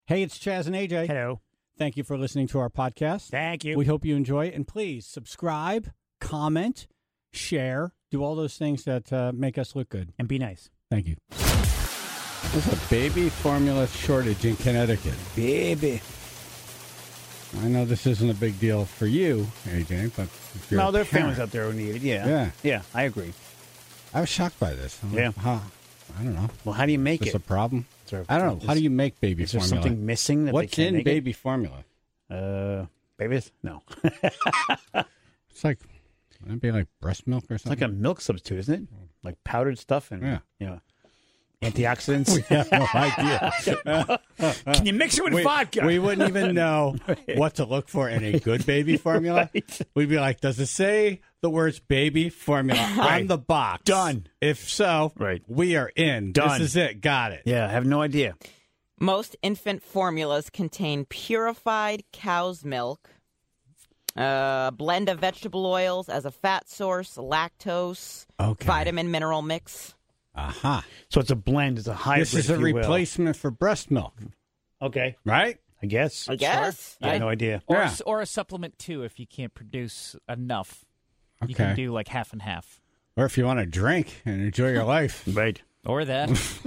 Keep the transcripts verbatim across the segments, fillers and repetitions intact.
Hey, it's Chaz and A J. Hello. Thank you for listening to our podcast. Thank you. We hope you enjoy it. And please subscribe, comment, share, do all those things that uh, make us look good. And be nice. Thank you. There's a baby formula shortage in Connecticut. Baby. I know this isn't a big deal for you, A J, but if you're No, a there are parent- families out there who need it. Yeah. Yeah. Yeah, I agree. I was shocked by this. I'm Yeah. like, huh, I don't know. Well, how do you make Is this it? a problem? Is there- I don't know. How do you make baby Is there formula? something missing that What's they can't in make baby formula? It? Uh, babies? No. It's like, wouldn't it be like breast milk or It's something? like a milk substitute, isn't it? Like powdered stuff and Yeah. you know, antioxidants. We have no idea. Can you mix it with we, vodka? we wouldn't even know what to look for in a good baby formula. Right. We'd be like, does it say the words baby formula Right. on the box? Done. If so, Right. we are in. Done. This is it. Got it. Yeah, I have no idea. Most infant formulas contain purified cow's milk, a blend of vegetable oils as a fat source, lactose, Okay. vitamin mineral mix. Aha. So it's a blend. It's a hybrid. This is a if you will. replacement for breast milk, Okay. right? I guess. I guess. I have no idea. Or, Yeah. a, or a supplement, too, if you can't produce enough. You Okay. can do like half and half. Or if you want to drink and enjoy your life. Right. Or that.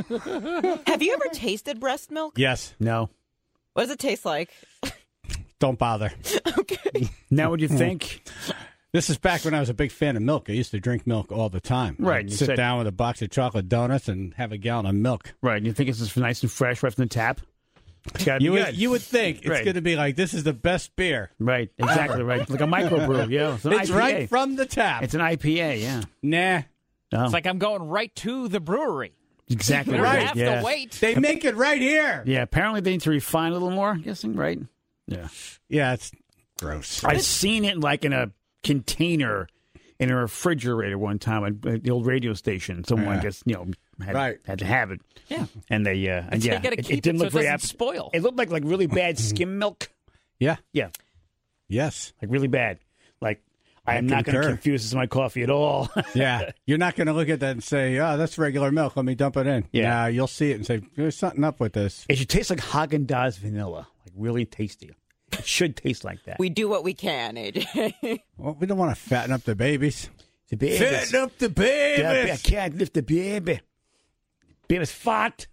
Have you ever tasted breast milk? Yes. No. What does it taste like? Don't bother. Okay. Now what do you think? This is back when I was a big fan of milk. I used to drink milk all the time. Right, I'd you sit said- down with a box of chocolate donuts and have a gallon of milk. Right. You think it's just nice and fresh right from the tap? It's gotta be You would, good. you would think it's Right. going to be like, this is the best beer. Right. Exactly right. Like a microbrew. Yeah. It's an It's I P A. right from the tap. It's an I P A. Yeah. nah. Oh, It's like I'm going right to the brewery. exactly You don't right. have yeah. to wait. They make it right here. Yeah. Apparently they need to refine a little more. I'm guessing. Right. Yeah. Yeah, it's gross. I've seen it like in a container in a refrigerator one time at the old radio station. Someone Yeah. gets you know had, Right. had to have it. Yeah. And they uh, and That's how yeah, you gotta it, keep it didn't it so look it very doesn't app- spoil. It looked like like really bad skim milk. Yeah. Yeah. Yes. Like really bad. Like I I am not going to concur. confuse this as my coffee at all. Yeah. You're not going to look at that and say, oh, that's regular milk. Let me dump it in. Yeah. Nah, you'll see it and say, there's something up with this. It should taste like Haagen-Dazs vanilla, like really tasty. It should taste like that. We do what we can, A J. Well, we don't want to fatten up the babies. The babies. Fatten up the Yeah, I babies. can't lift the baby. Baby's fat.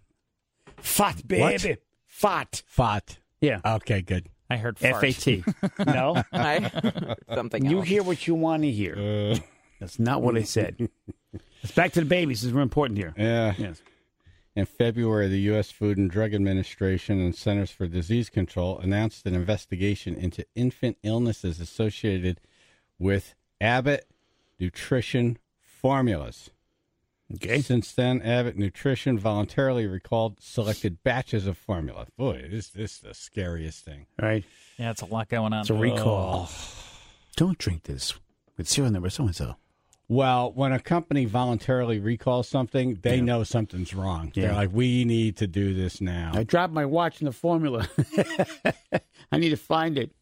Fat baby. What? Fat. Fat. Yeah. Okay, good. I heard fart. F A T. No? I, something You else. hear what you want to hear. That's not what I said. Let's back to the babies. This is very important here. Yeah. Yes. In February, the U S Food and Drug Administration and Centers for Disease Control announced an investigation into infant illnesses associated with Abbott Nutrition formulas. Okay. Since then, Abbott Nutrition voluntarily recalled selected batches of formula. Boy, this, this is the scariest thing. Right. Yeah, it's a lot going on. It's a recall. Don't drink this with serial number so and so. Well, when a company voluntarily recalls something, they know something's wrong. Yeah. They're like, we need to do this now. I dropped my watch in the formula. I need to find it.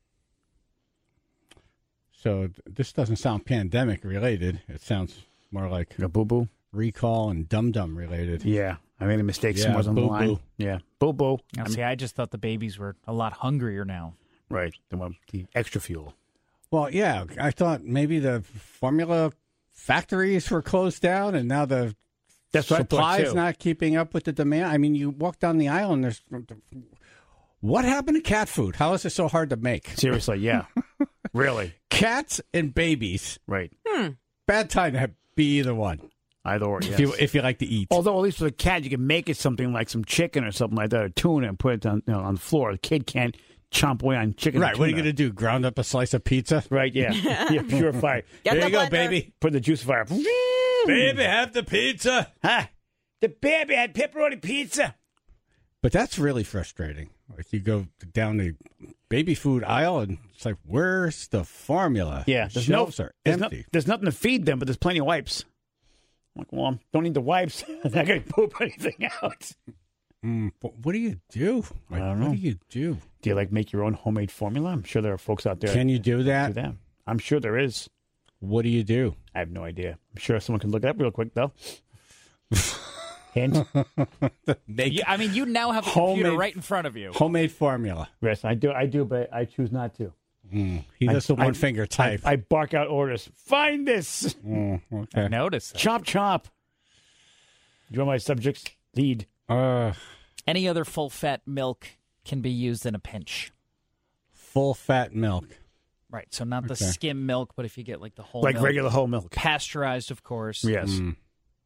So th- this doesn't sound pandemic related. It sounds more like A boo boo. recall and dum dum related. Yeah. I made a mistake Yeah, somewhere on the boo-boo. line. Yeah. Boo boo. Now, see, I just thought the babies were a lot hungrier now. Right. The one, the extra fuel. Well, yeah, I thought maybe the formula factories were closed down, and now the That's what I thought, supply's too. not keeping up with the demand. I mean, you walk down the aisle, and there's what happened to cat food? How is it so hard to make? Seriously, yeah. Really. Cats and babies. Right. Bad time to have, be either one. Either or, yes. If you if you like to eat. Although, at least for the cat, you can make it something like some chicken or something like that, or tuna, and put it on, you know, on the floor. The kid can't chomp away on chicken. Right, or what are you tuna. going to do? Ground up a slice of pizza? Right, yeah. Yeah, purify. Get there the you go, blender. baby. Put the juice fire. Baby, have the pizza. Huh? The baby had pepperoni pizza. But that's really frustrating. Like you go down the baby food aisle, and it's like, where's the formula? Yeah, there's no, Shelves are there's, no, empty. there's nothing to feed them, but there's plenty of wipes. I'm like, well, don't need the wipes. I'm not going to poop anything out. Mm, but what do you do? Like, I don't what know. do you do? Do you like make your own homemade formula? I'm sure there are folks out there. Can you do that that? do that. I'm sure there is. What do you do? I have no idea. I'm sure someone can look it up real quick though. Hint. Make You, I mean, you now have a Homemade- computer right in front of you. homemade formula. Yes, I do. I do, but I choose not to. He does I- the one I- finger type. I bark out orders. Find this. Mm, okay. Notice that. Chop, chop. You want my subjects? Lead. Uh, Any other full-fat milk can be used in a pinch. full fat milk. Right, so not the Okay. skim milk, but if you get like the whole Like milk, regular whole milk. pasteurized, of course. Yes. Mm.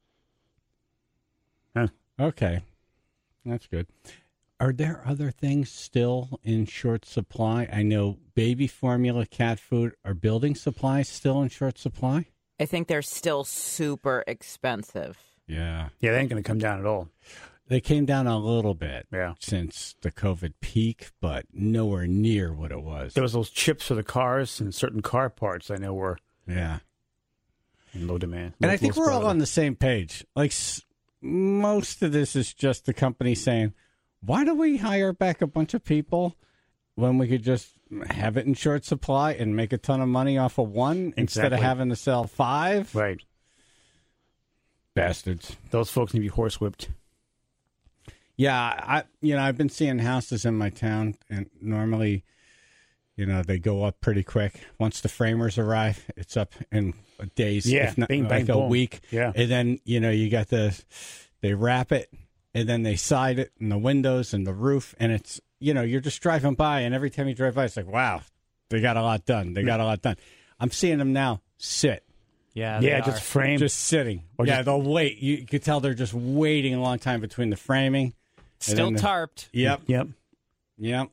Huh. Okay. That's good. Are there other things still in short supply? I know baby formula, cat food. Are building supplies still in short supply? I think they're still super expensive. Yeah. Yeah, they ain't going to come down at all. They came down a little bit Yeah. since the COVID peak, but nowhere near what it was. There was those chips for the cars and certain car parts I know were Yeah. in low demand. And Low- I think low we're all quality. on the same page. Like s- most of this is just the company saying, why do we hire back a bunch of people when we could just have it in short supply and make a ton of money off of one instead of Exactly. having to sell five? Right. Bastards. Those folks need to be horsewhipped. Yeah, I you know, I've been seeing houses in my town, and normally, you know, they go up pretty quick. Once the framers arrive, it's up in days, Yeah, if not bing, bang, like a boom. week. Yeah. And then, you know, you got the, they wrap it, and then they side it, and the windows and the roof, and it's, you know, you're just driving by, and every time you drive by, it's like, wow, they got a lot done. They got a lot done. I'm seeing them now sit. Yeah, Yeah, they just are. frame. Just sitting. Or yeah, just- they'll wait. You, you could tell they're just waiting a long time between the framing. still then the- tarped. Yep. Yep. Yep.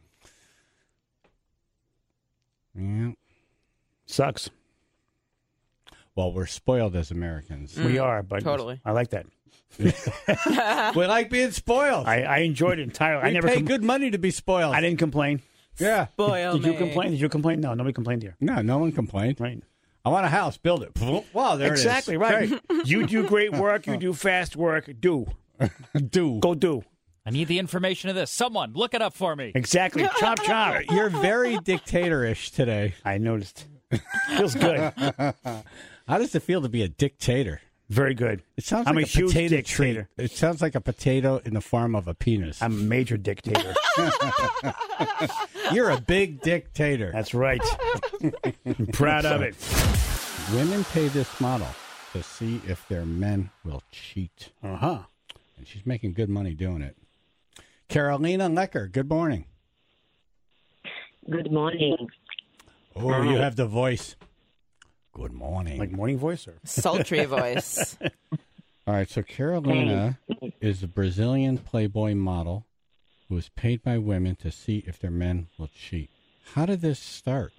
Yep. Sucks. Well, we're spoiled as Americans. We are, but totally. I like that. We like being spoiled. I, I enjoyed it entirely. we I never pay com- good money to be spoiled. I didn't complain. yeah. Boil Did you me. complain? Did you complain? No, nobody complained here. No, no one complained. Right. I want a house. Build it. Wow, there Exactly it is. right. You do great work. You do fast work. Do. Great. Do. Go do. I need the information of this. Someone, look it up for me. Exactly. Chop, chop. You're very dictatorish today. I noticed. Feels good. How does it feel to be a dictator? Very good. It sounds I'm like a huge potato dictator. treat. It sounds like a potato in the form of a penis. I'm a major dictator. You're a big dictator. That's right. I'm proud of it. Women pay this model to see if their men will cheat. Uh huh. And she's making good money doing it. Carolina Lecker, good morning. Good morning. Oh, you have the voice. Good morning. Like morning voice, or Sultry voice. All right, so Carolina is a Brazilian Playboy model who is paid by women to see if their men will cheat. How did this start?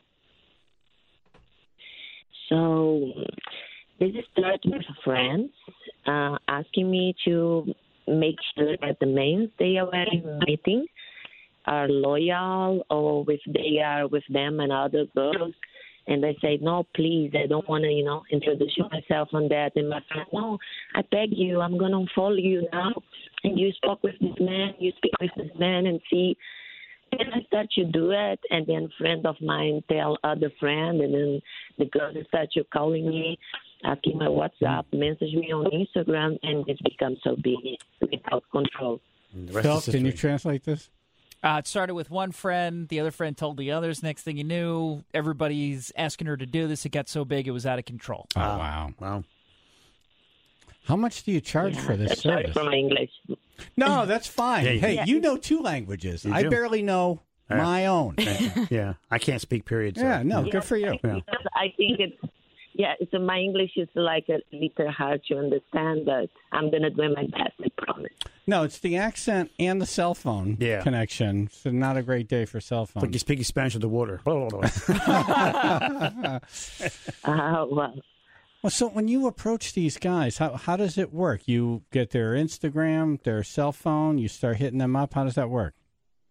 So this started with friends uh, asking me to make sure that the men they are meeting are loyal, or if they are with them and other girls. And I say, no, please, I don't want to, you know, introduce myself on that. And my friend, no, I beg you, I'm going to follow you now. And you spoke with this man, you speak with this man and see. And I start to do it, and then a friend of mine tell other friend, and then the girls start to calling me, asking my WhatsApp, message me on Instagram, and it becomes so big without control. the rest Phil, is can you history. translate this? Uh, it started with one friend. The other friend told the others. Next thing you knew, everybody's asking her to do this. It got so big, it was out of control. Oh, wow. Wow. How much do you charge for this Sorry service? for my English. No, that's fine. Yeah, hey, yeah. you know two languages. You I do. barely know Yeah. my own. Yeah, I can't speak. Period. So. Yeah, no, good for you. Yeah. Because I think it's, yeah, it's, my English is like a little hard to understand, but I'm going to do my best, I promise. No, it's the accent and the cell phone Yeah. connection. It's not a great day for cell Like phones. you're speaking Spanish with the water. Uh, well, Well, so when you approach these guys, how how does it work? You get their Instagram, their cell phone, you start hitting them up. How does that work?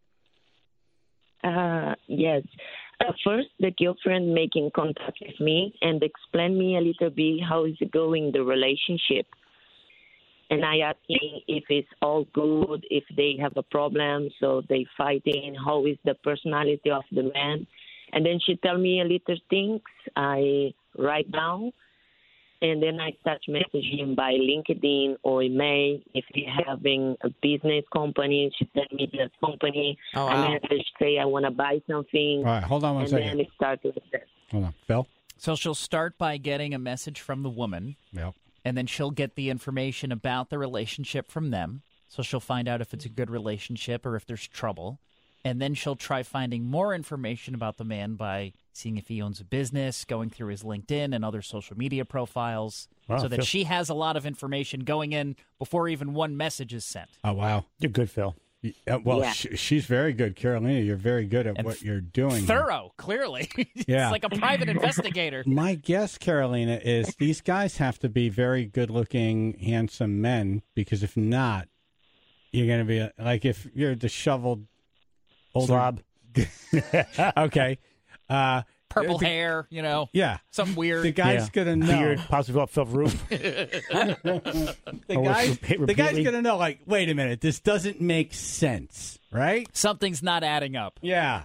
Uh, yes. Uh, first, the girlfriend making contact with me and explain me a little bit how is it going, the relationship. And I asking if it's all good, if they have a problem, so they fighting, how is the personality of the man. And then she tell me a little things I write down. And then I start messaging him by LinkedIn or email. If he having a business company, she send me the company. Oh, I wow. message, say I want to buy something. All right, hold on one and second. then it starts like that. Hold on, Phil. So she'll start by getting a message from the woman, Yep. and then she'll get the information about the relationship from them. So she'll find out if it's a good relationship or if there's trouble. And then she'll try finding more information about the man by seeing if he owns a business, going through his LinkedIn and other social media profiles, Wow, so that Phil. she has a lot of information going in before even one message is sent. Oh wow. You're good, Phil. Uh, well, Yeah. sh- she's very good, Carolina. You're very good at And what you're doing. Thorough, clearly. Yeah. It's like a private investigator. My guess, Carolina, is these guys have to be very good-looking, handsome men, because if not, you're going to be a, like if you're a disheveled older. Slob. Okay. Uh, Purple the- hair, you know, Yeah. something weird. The guy's Yeah. going to know. Beard, possibly off the roof. The Or guy's, repeat- the guy's repeatedly. going to know, like, wait a minute, this doesn't make sense, right? Something's not adding up. Yeah.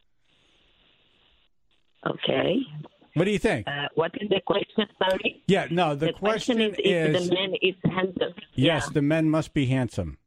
Okay. What do you think? Uh, what is the question? Sorry. Yeah, no, the, The question, question is if is, the man is handsome. yes, Yeah. the men must be handsome.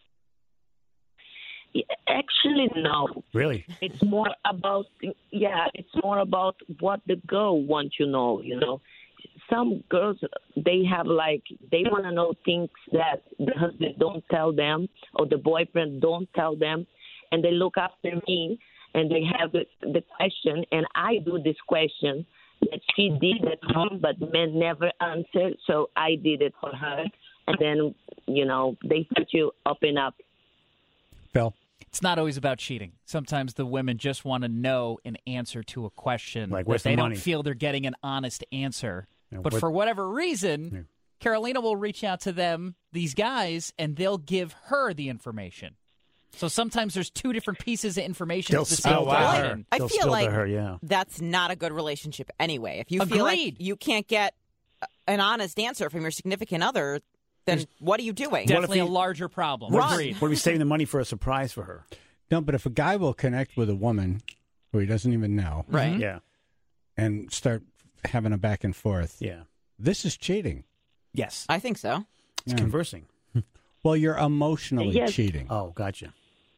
Actually, no. Really? It's more about yeah. It's more about what the girl wants to know. You know, some girls they have like they want to know things that the husband don't tell them or the boyfriend don't tell them, and they look after me and they have the, the question, and I do this question that she did at home, but men never answered, so I did it for her, and then you know they start to open up. Phil? It's not always about cheating. Sometimes the women just want to know an answer to a question. Like, that where's the they money? don't feel they're getting an honest answer. Yeah, but what- for whatever reason, Yeah. Carolina will reach out to them, these guys, and they'll give her the information. So sometimes there's two different pieces of information They'll at the spill same to wow. time. her. I They'll feel spill like to her, yeah. that's not a good relationship anyway. If you feel like Agreed. you can't get an honest answer from your significant other, then what are you doing? Definitely he- a larger problem. Run. Agreed. What are we saving the money for a surprise for her? No, but if a guy will connect with a woman who he doesn't even know Right. Yeah. and start having a back and forth, Yeah. this is cheating. Yes. I think so. It's Yeah. conversing. Well, you're emotionally Yes. cheating. Oh, gotcha.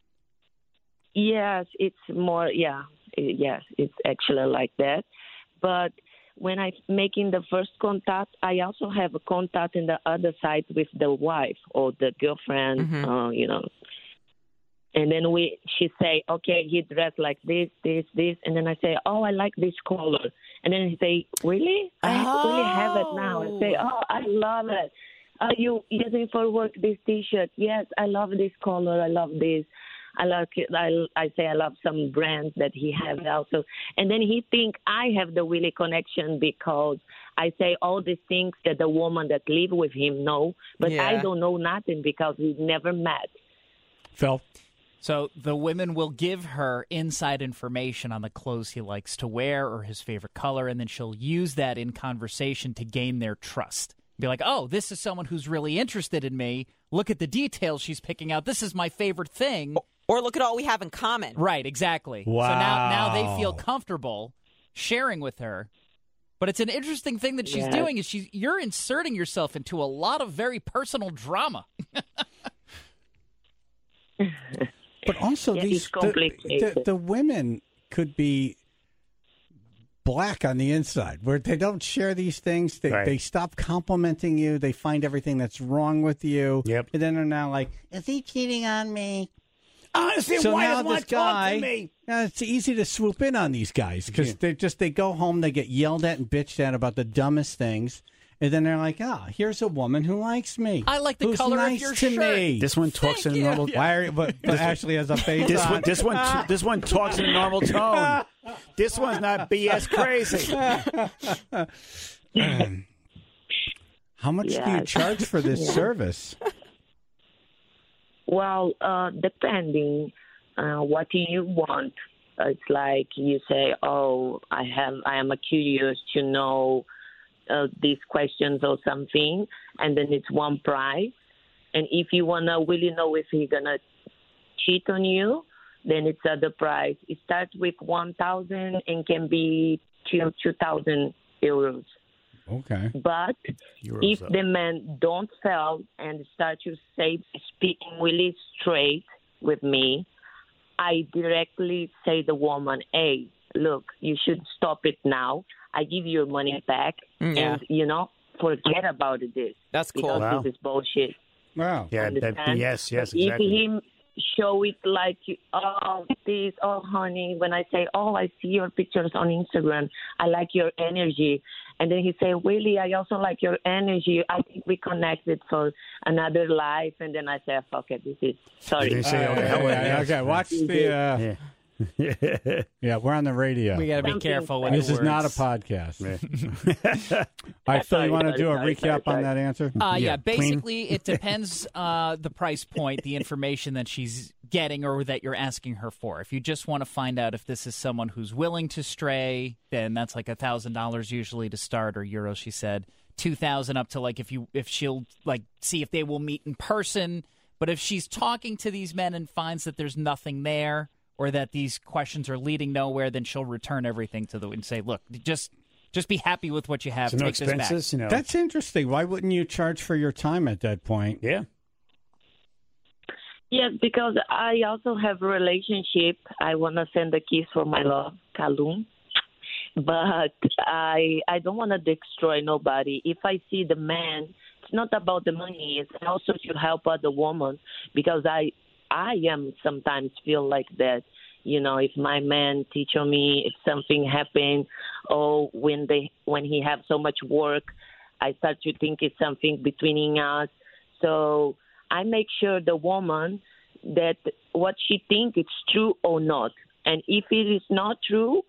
Yes, it's more, yeah, i- yes, it's actually like that. But when I'm making the first contact, I also have a contact in the other side with the wife or the girlfriend, Mhm. uh, you know. And then we, she say, okay, he dressed like this, this, this, and then I say, oh, I like this color, and then he say, really? I really have it now. I say, oh, I love it. Are you using for work this T-shirt? Yes, I love this color. I love this. I like it. I, I say I love some brands that he has also. And then he think I have the really connection because I say all these things that the woman that live with him know, but Yeah. I don't know nothing because we never met. Phil? So the women will give her inside information on the clothes he likes to wear or his favorite color, and then she'll use that in conversation to gain their trust. Be like, oh, this is someone who's really interested in me. Look at the details she's picking out. This is my favorite thing. Or look at all we have in common. Right, exactly. So now, now they feel Wow. comfortable sharing with her. But it's an interesting thing that she's Yes. doing is she's you're inserting yourself into a lot of very personal drama. But also, Yeah, these it's the, complicated. the, the women could be black on the inside, where they don't share these things. They Right. they stop complimenting you. They find everything that's wrong with you. Yep. And then they're now like, is he cheating on me? Honestly, So why now doesn't want this to talk guy, to me? now it's easy to swoop in on these guys because Yeah. they just they go home, they get yelled at and bitched at about the dumbest things, and then they're like, ah, here's a woman who likes me. I like the who's color of nice your to shirt. me. This one talks in a you. normal. Why are you, but, but Ashley has a face This on. one, this one, this one talks in a normal tone. This one's not B S crazy. How much do you Yes. charge for this Yeah. service? Well, uh, depending uh, what you want. It's like you say, oh, I have, I am curious to know uh, these questions or something, and then it's one price. And if you wanna really know if he's gonna cheat on you, then it's other price. It starts with one thousand and can be till two thousand euros. Okay. But Euros if up. the man don't fail and start to say speaking really straight with me, I directly say the woman, hey, look, you should stop it now. I give you your money back. Mm, yeah. And, you know, forget about this. That's cool. Because Wow. this is bullshit. Wow. Yeah, that, Understand? yes, yes, But exactly. If he show it like, oh, this, oh, honey, when I say, oh, I see your pictures on Instagram, I like your energy. And then he say, really, I also like your energy. I think we connected for another life. And then I say, fuck it, this is, sorry. They say, All oh, right, the hell with okay, it. okay, watch the. Uh, Yeah. yeah, we're on the radio. We got to be Something careful with like- This the is not a words. podcast. All right, Phil, you Sorry, want to sorry, do a sorry, recap sorry, on that answer? Uh, yeah, Yeah, clean. basically, it depends uh, the price point, the information that she's getting or that you're asking her for. If you just want to find out if this is someone who's willing to stray, then that's like a thousand dollars usually to start, or euros. She said two thousand up to like if you if she'll like see if they will meet in person. But if she's talking to these men and finds that there's nothing there, or that these questions are leading nowhere, then she'll return everything to the and say, look, just just be happy with what you have. So no Take this back. expenses, you know. That's interesting. Why wouldn't you charge for your time at that point? yeah. Yes, because I also have a relationship. I want to send a kiss for my love, Kalum. But I I don't want to destroy nobody. If I see the man, it's not about the money. It's also to help other women because I I am sometimes feel like that. You know, if my man teach on me, if something happen, or when they when he have so much work, I start to think it's something between us. So I make sure the woman that what she think it's true or not. And if it is not true,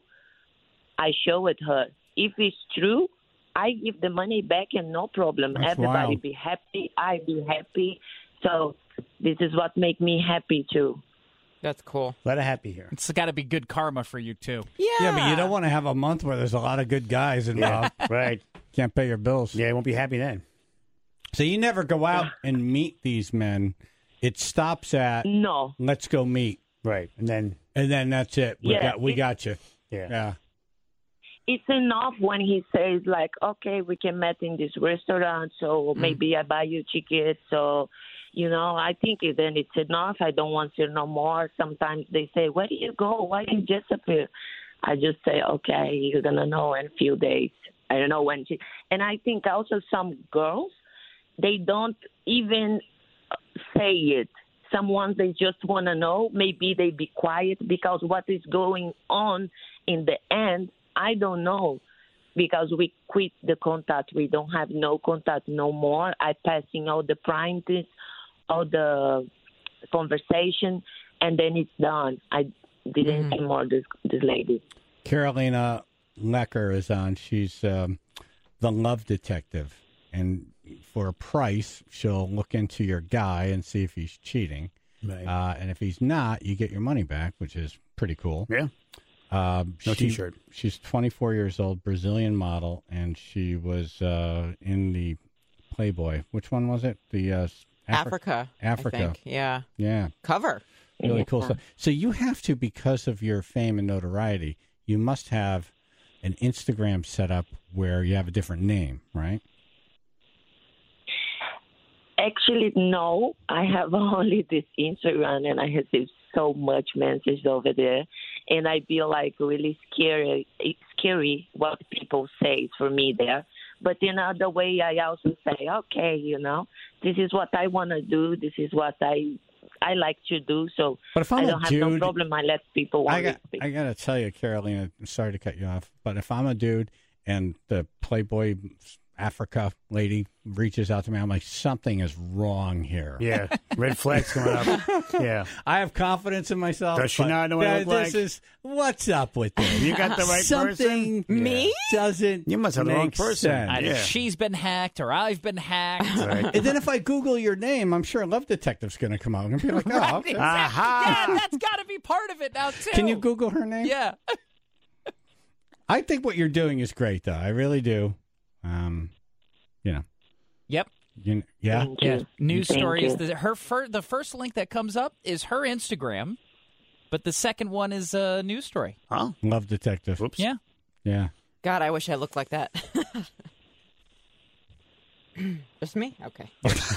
I show it her. If it's true, I give the money back and no problem. That's Everybody wild. be happy. I be happy. So this is what make me happy too. That's cool. A lot of happy here. It's got to be good karma for you, too. Yeah. Yeah, but you don't want to have a month where there's a lot of good guys involved. Right. Can't pay your bills. Yeah, I won't be happy then. So you never go out and meet these men. It stops at No. let's go meet, Right. And then, and then that's it. We Yeah, got we it- got you. yeah. Yeah. It's enough when he says like, okay, we can meet in this restaurant, so maybe I buy you tickets. So, you know, I think it- then it's enough. I don't want to no more. Sometimes they say, where do you go? Why do you disappear? I just say, okay, you're gonna know in a few days. I don't know when. She, and I think also some girls, they don't even say it. Some ones they just want to know. Maybe they be quiet because what is going on in the end, I don't know. Because we quit the contact, we don't have no contact no more. I passing all the practice, all the conversation, and then it's done. I didn't see more this this lady. Carolina Lecker is on. She's um, the love detective, and for a price, she'll look into your guy and see if he's cheating. Right. Uh, and if he's not, you get your money back, which is pretty cool. Yeah. Um, No she- T-shirt. She's twenty-four years old, Brazilian model, and she was uh, in the Playboy. Which one was it? The uh, Afri- Africa. I Africa. think. Yeah. Yeah, Cover. really cool stuff. So you have to, because of your fame and notoriety, you must have an Instagram set up where you have a different name, right? Actually, no. I have only this Instagram, and I receive so much messages over there, and I feel like really scary. It's scary what people say for me there. But in other way, I also say, okay, you know, this is what I want to do. This is what I I like to do. So But if I'm I a don't have no dude- problem. I let people want I got, to speak. I got to tell you, Carolina, sorry to cut you off, but if I'm a dude and the Playboy Africa lady reaches out to me, I'm like, something is wrong here. Yeah. Red flags coming up. Yeah. I have confidence in myself. Does she but not know what I th- look This like? is what's up with this. You got the right Something person? Me? doesn't. You must have the wrong make person. sense. Either Yeah. she's been hacked or I've been hacked. Right. And then if I Google your name, I'm sure Love Detective's going to come out and be like, oh, okay. Aha. Yeah, that's got to be part of it now, too. Can you Google her name? Yeah. I think what you're doing is great, though. I really do. Um, you know, Yep. you, yeah. Thank Yeah. you. News Thank stories. you. The, her fir- the first link that comes up is her Instagram, but the second one is a news story. Huh? Love Detective. Whoops. Yeah. Yeah. God, I wish I looked like that. Just me? Okay.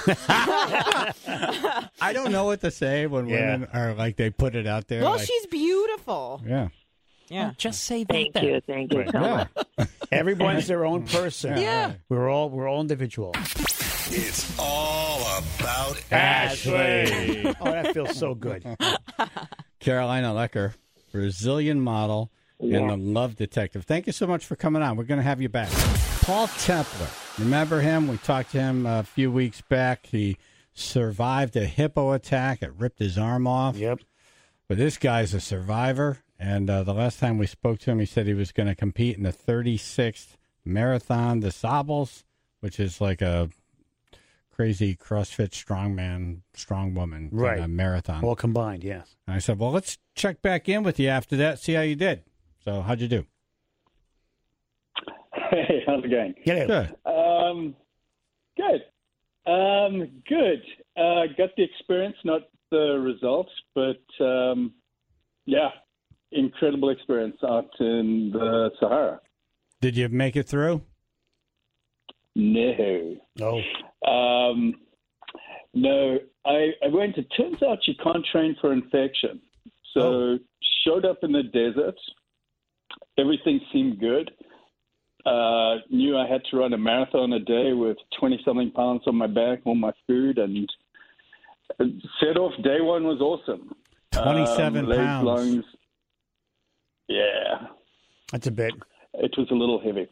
I don't know what to say when Yeah. women are like, they put it out there. Well, like, she's beautiful. yeah. Yeah. Well, just say that. Thank then. you. Thank you so Yeah. much. Everyone's their own person. Yeah. We're all we're all individual. It's all about Ashley. Oh, that feels so good. Carolina Lecker, Brazilian model and the love detective. Thank you so much for coming on. We're going to have you back. Paul Templer. Remember him? We talked to him a few weeks back. He survived a hippo attack. It ripped his arm off. Yep. But this guy's a survivor. And uh, the last time we spoke to him, he said he was going to compete in the thirty-sixth Marathon des Sables, which is like a crazy CrossFit strongman, strong woman Right. kinda marathon. All combined, yes. And I said, well, let's check back in with you after that, see how you did. So how'd you do? Hey, how's it going? Get it. Good. Um, good. Um, good. Uh, got the experience, not the results, but um, yeah, incredible experience out in the Sahara. Did you make it through? No. Oh. Um, no, I, I went. It turns out you can't train for infection. So Oh. showed up in the desert. Everything seemed good. Uh, knew I had to run a marathon a day with twenty-something pounds on my back, all my food, and set off. Day one was awesome. twenty-seven Um, legs, pounds. lungs. Yeah, That's a bit. it was a little heavy.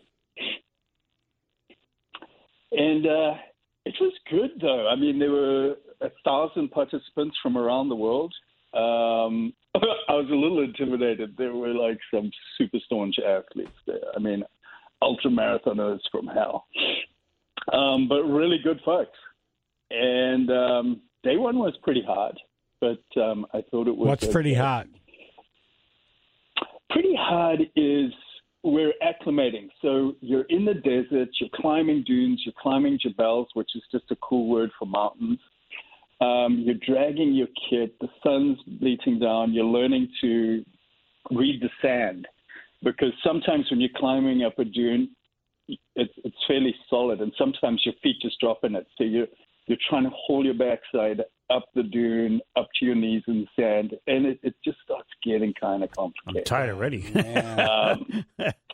And uh, it was good, though. I mean, there were a thousand participants from around the world. Um, I was a little intimidated. There were like some super staunch athletes there. I mean, ultra marathoners from hell. Um, but really good folks. And um, day one was pretty hard, but um, I thought it was. What's pretty okay. hot? Pretty hard is we're acclimating. So you're in the desert, you're climbing dunes, you're climbing jebels, which is just a cool word for mountains. Um, you're dragging your kit, the sun's beating down, you're learning to read the sand. Because sometimes when you're climbing up a dune, it's, it's fairly solid, and sometimes your feet just drop in it. So you're, you're trying to haul your backside up the dune, up to your knees in the sand, and it, it just starts getting kind of I'm complicated. tired already. Um,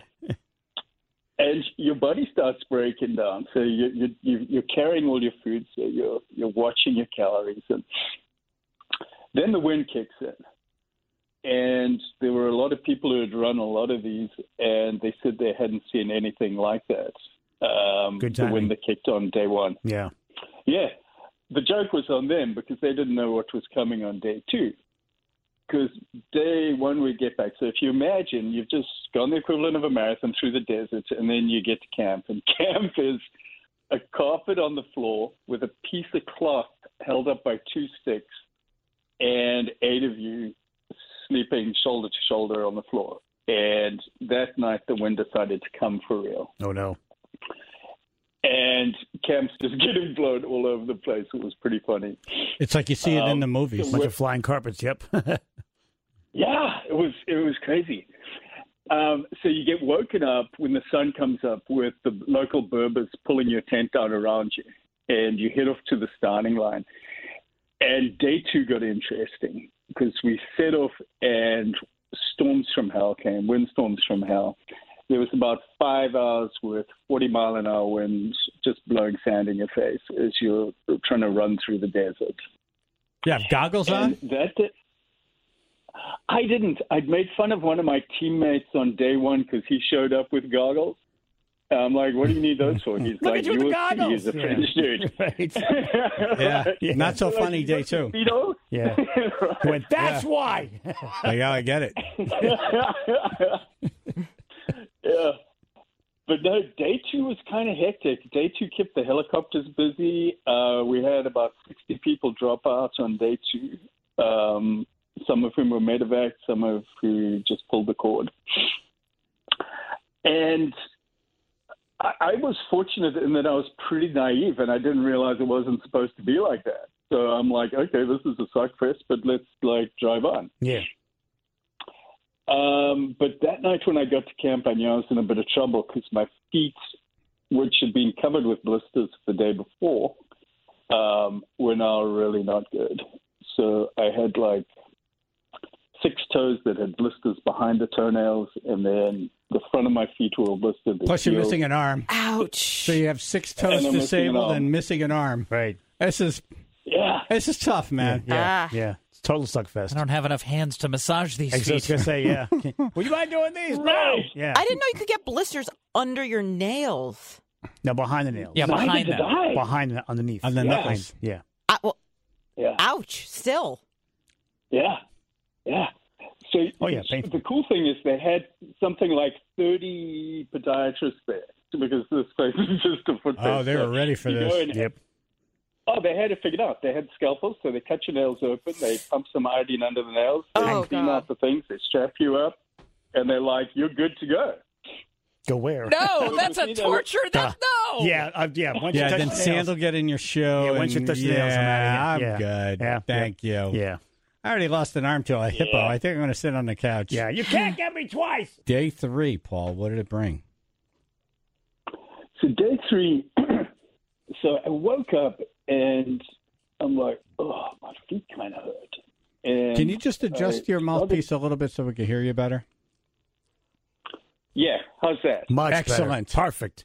and your body starts breaking down. So you, you, you, you're carrying all your food, so you're, you're watching your calories. And then the wind kicks in. And there were a lot of people who had run a lot of these, and they said they hadn't seen anything like that. Um, Good the timing. wind that kicked on day one. Yeah. Yeah. The joke was on them because they didn't know what was coming on day two. Because day one we get back. So if you imagine you've just gone the equivalent of a marathon through the desert, and then you get to camp. And camp is a carpet on the floor with a piece of cloth held up by two sticks, and eight of you sleeping shoulder to shoulder on the floor. And that night the wind decided to come for real. Oh, no. And camp's just getting blown all over the place. It was pretty funny. It's like you see it in Um, the movies. Bunch of flying carpets, yep. Yeah, it was it was crazy. Um, so you get woken up when the sun comes up with the local Berbers pulling your tent down around you, and you head off to the starting line. And day two got interesting because we set off and storms from hell came, windstorms from hell. There was about five hours with forty mile an hour winds just blowing sand in your face as you're trying to run through the desert. You have goggles And on? that did, I didn't. I'd made fun of one of my teammates on day one because he showed up with goggles. I'm like, what do you need those for? He's Look like, at you with will the see. goggles. He's a Yeah. French dude. Right. Yeah. Yeah. Not so Like, funny "You day got two. Speedos?" Yeah. He went, that's why. Like, yeah, I get it. Yeah. But no, day two was kind of hectic. Day two kept the helicopters busy. Uh, we had about sixty people drop out on day two. Um, some of whom were medevac, some of who just pulled the cord. And I, I was fortunate in that I was pretty naive, and I didn't realize it wasn't supposed to be like that. So I'm like, okay, this is a suck fest, but let's like drive on. Yeah. Um, but that night when I got to camp, I knew I was in a bit of trouble because my feet which had been covered with blisters the day before, um, were now really not good. So I had like six toes that had blisters behind the toenails, and then the front of my feet were all blistered. Plus, you're missing an arm. Ouch. So you have six toes And I'm missing an disabled arm. and missing an arm. Right. This is Yeah. this is tough, man. Yeah. Ah. Yeah. It's total suckfest. I don't have enough hands to massage these I was feet. going to say, yeah. Would you mind doing these? No. Yeah. I didn't know you could get blisters under your nails. No, behind the nails. Yeah, Neither behind did them. I. Behind the, underneath. On the Yeah. knuckles. Yeah. I, well, Yeah. ouch. Still. Yeah, yeah. So Oh, yeah, painful. the cool thing is they had something like thirty podiatrists there because this place is just a foot Oh, fetish. they were ready for You this. go in- Yep. Oh, they had it figured out. They had scalpels, so they cut your nails open. They pump some iodine under the nails. They Oh, clean God. out the things. They strap you up, and they're like, "You're good to go." Go where? No, that's a torture. That's no. Yeah. Uh, yeah. Once you Yeah, touch then the nails. sand will get in your show. Yeah, once you and- touch the nails, I'm yeah, outta I'm here. Yeah. good. Yeah, Thank you. Yeah. I already lost an arm to a hippo. I think I'm going to sit on the couch. Yeah. You can't get me twice. Day three, Paul. What did it bring? So day three, so I woke up and I'm like, "Oh, my feet kind of hurt." And Can you just adjust I your started- mouthpiece a little bit so we can hear you better? Yeah, how's that? Much Excellent. better. Perfect.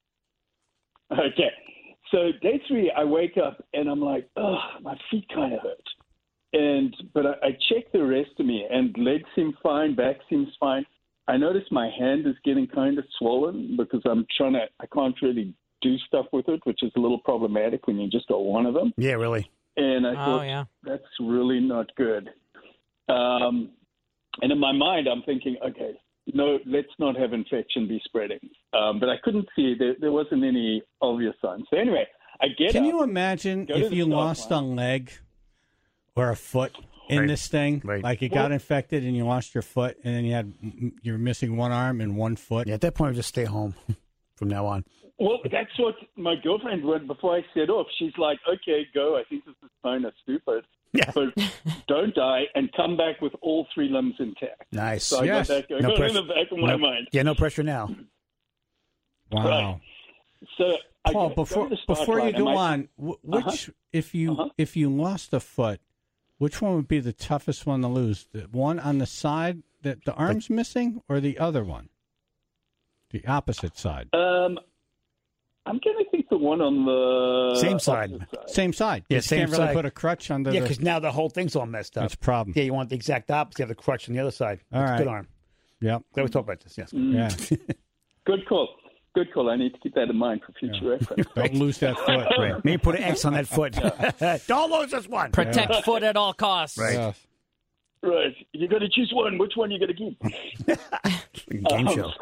Okay. So day three, I wake up and I'm like, oh, my feet kind of hurt. And but I, I check the rest of me, and legs seem fine, back seems fine. I notice my hand is getting kind of swollen because I'm trying to. I can't really do stuff with it, which is a little problematic when you just got one of them. Yeah, really. And I Oh, thought yeah. that's really not good. Um, and in my mind, I'm thinking, okay, no, let's not have infection be spreading. Um, but I couldn't see there, there wasn't any obvious signs. So anyway, I get Can up. you imagine Go to if the you start lost a line. leg or a foot in Right. this thing? Right. Like it got infected and you lost your foot, and then you had you're missing one arm and one foot. Yeah, at that point, just stay home from now on. Well, that's what my girlfriend went before I set off. She's like, okay, go. I think this is kind of stupid. Yeah. But don't die and come back with all three limbs intact. Nice. So I Yes. got that going No on in pressure. the back of my no, mind. Yeah, no pressure now. Wow. Right. So I Paul, go- go before to the start before you line, and go my- on, wh- which Uh-huh. if you Uh-huh. if you lost a foot, which one would be the toughest one to lose? The one on the side that the arm's missing, or the other one, the opposite side? Um, I'm going to think the one on the Same side. opposite Same side. Yeah, you same can't really side. put a crutch under Yeah, the. because now the whole thing's all messed up. That's a problem. Yeah, you want the exact opposite. You have the crutch on the other side. All That's a right. good arm. Yep. Glad we talked about this. Yes. Yeah. Good call. Good call. I need to keep that in mind for future reference. Don't lose that foot. Right. Maybe put an X on that foot. Don't lose this one. Protect foot at all costs. Right. Yes. Right. You got to choose one. Which one you got to keep? Game Um, show.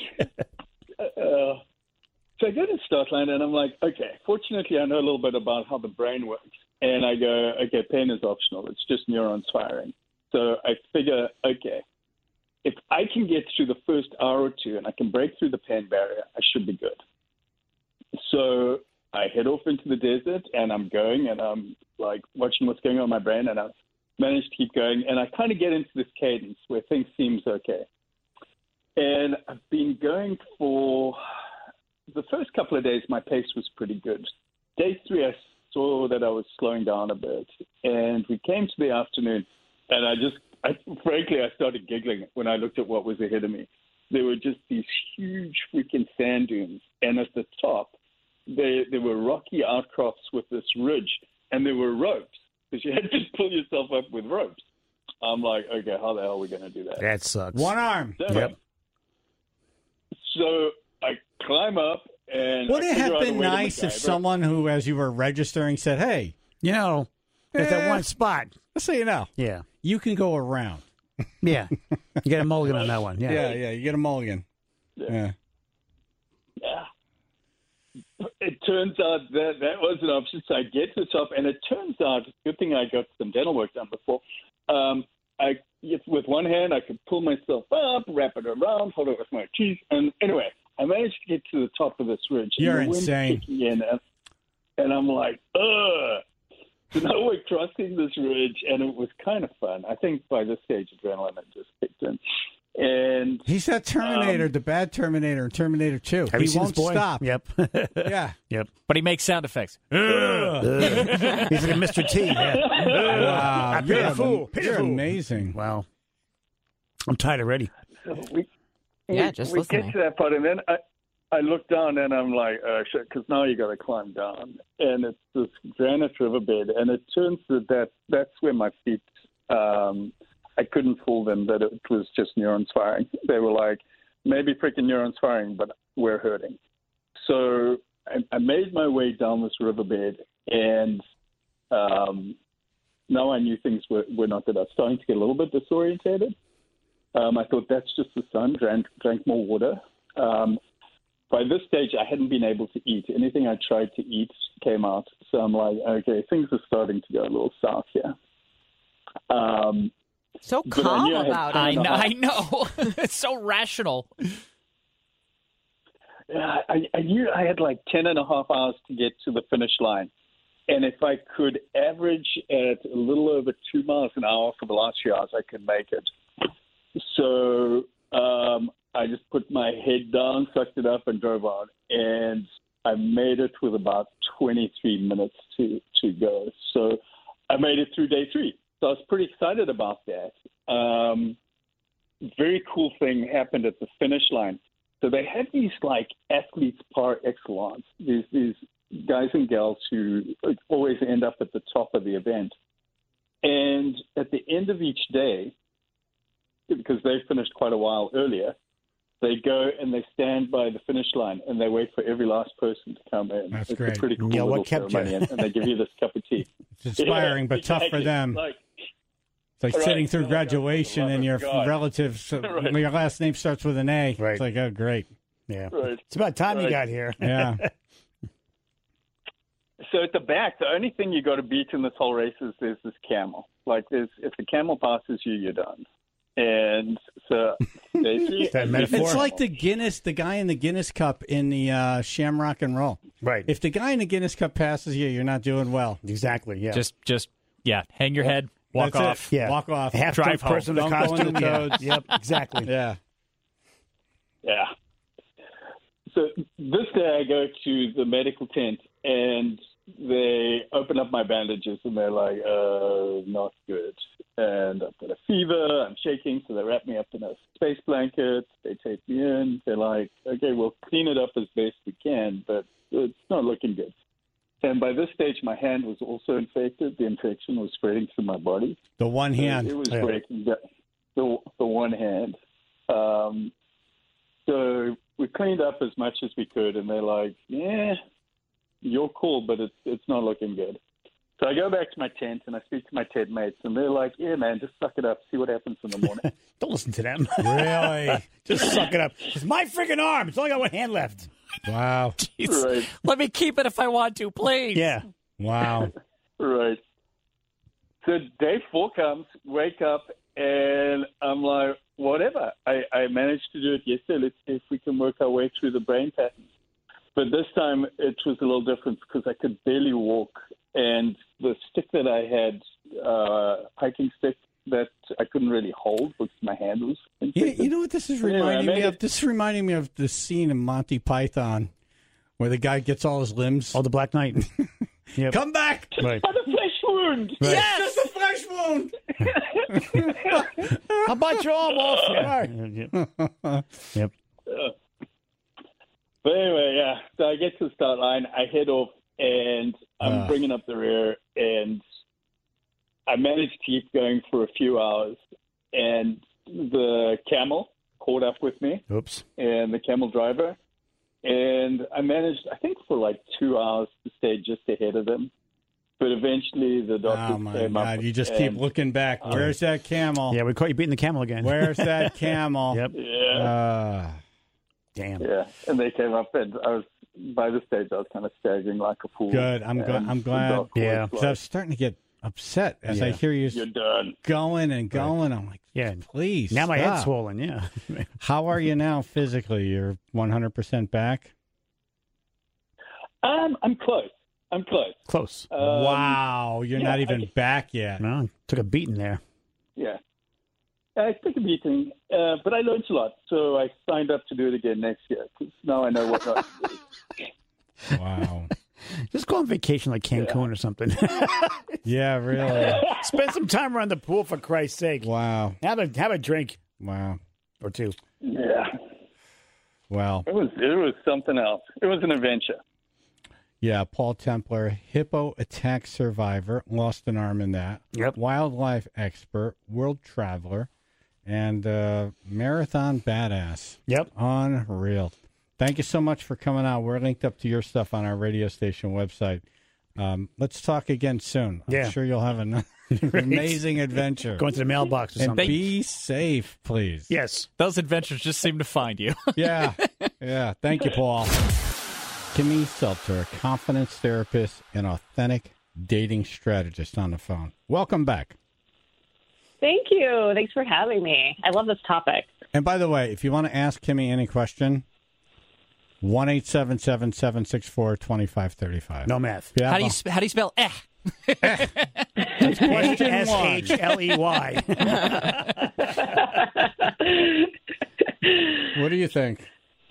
uh, so I go to the start line and I'm like, okay, fortunately I know a little bit about how the brain works. And I go, okay, pain is optional. It's just neurons firing. So I figure, okay, if I can get through the first hour or two and I can break through the pain barrier, I should be good. So I head off into the desert and I'm going and I'm like watching what's going on in my brain, and I've managed to keep going. And I kind of get into this cadence where things seems okay. And I've been going for the first couple of days, my pace was pretty good. Day three, I saw that I was slowing down a bit. And we came to the afternoon, and I just, I, frankly, I started giggling when I looked at what was ahead of me. There were just these huge freaking sand dunes. And at the top, there, there were rocky outcrops with this ridge, and there were ropes, because you had to pull yourself up with ropes. I'm like, okay, how the hell are we going to do that? That sucks. One arm. So, Yep. so I climb up, and Would I it figure have out a been way to nice if MacGyver. someone who, as you were registering, said, "Hey, You know, there's that Eh. one spot. just so you know, Yeah. you can go around." Yeah. You got a mulligan on that one. Yeah. Yeah, yeah, you get a mulligan. Yeah. Yeah. It turns out that that was an option. So I get to the top, and it turns out, good thing I got some dental work done before. Um, I if, with one hand I could pull myself up, wrap it around, hold it with my teeth, and anyway, I managed to get to the top of this ridge. and You're the wind's insane. kicking in, and, and I'm like, ugh. So now we're crossing this ridge, and it was kind of fun. I think by this stage, adrenaline had just kicked in. And He's that Terminator, Um, the bad Terminator, in Terminator two. Have he you seen won't this boy? stop. Yep. Yeah. Yep. But he makes sound effects. He's like a Mister T. Yeah. Wow. I You're, pity a- fool. Pity you're fool. amazing. Wow. I'm tired already. so we, Yeah, we, just we listening. get to that part, and then I, I look down and I'm like, oh shit, because now you got to climb down, and it's this granite riverbed, and it turns to that that's where my feet. Um, I couldn't fool them that it was just neurons firing. They were like, maybe freaking neurons firing, but we're hurting. So I, I made my way down this riverbed, and um, now I knew things were, were not good. I was starting to get a little bit disorientated. Um, I thought that's just the sun. Drank, drank more water. Um, by this stage, I hadn't been able to eat. Anything I tried to eat came out. So I'm like, okay, things are starting to go a little south here. Um, So But I calm knew I had about I it. know. I know. It's so rational. Yeah, I, I knew I had like ten and a half hours to get to the finish line. And if I could average at a little over two miles an hour for the last few hours, I could make it. So um, I just put my head down, sucked it up, and drove on. And I made it with about twenty-three minutes to, to go. So I made it through day three. So I was pretty excited about that. Um, very cool thing happened at the finish line. So they had these like athletes par excellence, these these guys and gals who always end up at the top of the event. And at the end of each day, because they finished quite a while earlier, they go and they stand by the finish line and they wait for every last person to come in. That's it's great. a pretty cool Yeah, what little kept you? ceremony, and, and they give you this cup of tea. It's inspiring, Yeah, but tough for exactly. them. Like, It's like Right. sitting through Oh, my God, graduation for the and love your of God. relatives, uh, Right. your last name starts with an A. Right. It's like, oh, great. Yeah. Right. It's about time you Right. got here. Yeah. So at the back, the only thing you got to beat in this whole race is there's this camel. Like, there's, if the camel passes you, you're done. And so, day three, That metaphor? It's like the Guinness, the guy in the Guinness Cup in the uh, Shamrock and Roll. Right. If the guy in the Guinness Cup passes you, you're not doing well. Exactly. Yeah. Just, just, yeah. Hang your head. Walk That's it. off. yeah. Walk off. Half Drive drunk person in home. the Don't go in costume. the Yeah. toads. Yep. Exactly. Yeah. Yeah. So this day I go to the medical tent and they open up my bandages and they're like, uh, not good. And I've got a fever, I'm shaking, so they wrap me up in a space blanket, they take me in, they're like, okay, we'll clean it up as best we can, but it's not looking good. And by this stage, my hand was also infected. The infection was spreading through my body. The one hand. It was Yeah. breaking the, the, the one hand. Um, so we cleaned up as much as we could, and they're like, yeah, you're cool, but it's it's not looking good. So I go back to my tent, and I speak to my tent mates, and they're like, yeah, man, just suck it up, see what happens in the morning. Don't listen to them. Really? Just suck it up. It's my freaking arm. It's only got one hand left. Wow. Jeez. Right. Let me keep it if I want to, please. Yeah. Wow. Right. So day four comes, wake up, and I'm like, whatever. I, I managed to do it yesterday. Let's see if we can work our way through the brain patterns. But this time it was a little different because I could barely walk. And the stick that I had, uh, hiking stick, that I couldn't really hold because my hand was You, infected. you know what this is Anyway, I reminding me made of? it- This is reminding me of the scene in Monty Python where the guy gets all his limbs. Oh, the Black Knight. Yep. Come back! Right. But a flesh wound. Yes! Just a flesh wound! How about your arm off? Yeah. Yep. But anyway, yeah. So I get to the start line. I head off, and I'm Ah. bringing up the rear, and I managed to keep going for a few hours. And the camel caught up with me, Oops. and the camel driver. And I managed, I think, for like two hours to stay just ahead of them. But eventually the doctors Oh, my came up. God. You just keep and- looking back. Where's that camel? Yeah, we caught you beating the camel again. Where's that camel? Yep. Yeah. Uh, Damn. Yeah, and they came up, and I was by this stage I was kind of staggering like a fool. Good. I'm gl- And I'm the glad. doc was Yeah. 'cause I like, was starting to get upset as I Yeah. hear you you're done. going and going. I'm like, Yeah. please. Now my head's stop. swollen. Yeah. How are you now physically? You're one hundred percent back? Um, I'm close. I'm close. Close. Um, Wow. You're yeah, not even I- back yet. No, took a beating there. Yeah. I took a beating, uh, but I learned a lot. So I signed up to do it again next year because now I know what not to do. Wow. Just go on vacation like Cancun yeah. or something. Yeah, really. Spend some time around the pool, for Christ's sake. Wow. Have a have a drink. Wow. Or two. Yeah. Wow. It was it was something else. It was an adventure. Yeah, Paul Templar, hippo attack survivor, lost an arm in that. Yep. Wildlife expert, world traveler, and uh, marathon badass. Yep. Unreal. Thank you so much for coming out. We're linked up to your stuff on our radio station website. Um, let's talk again soon. I'm yeah. sure you'll have an amazing adventure. Go into the mailbox or and something. Be safe, please. Yes. Those adventures just seem to find you. Yeah. Yeah. Thank you, Paul. Kimmy Seltzer, confidence therapist and authentic dating strategist on the phone. Welcome back. Thank you. Thanks for having me. I love this topic. And by the way, if you want to ask Kimmy any question, one eight seven seven, seven six four, two five three five. No math. How do you sp- how do you spell eh? That's question S H L E Y. What do you think?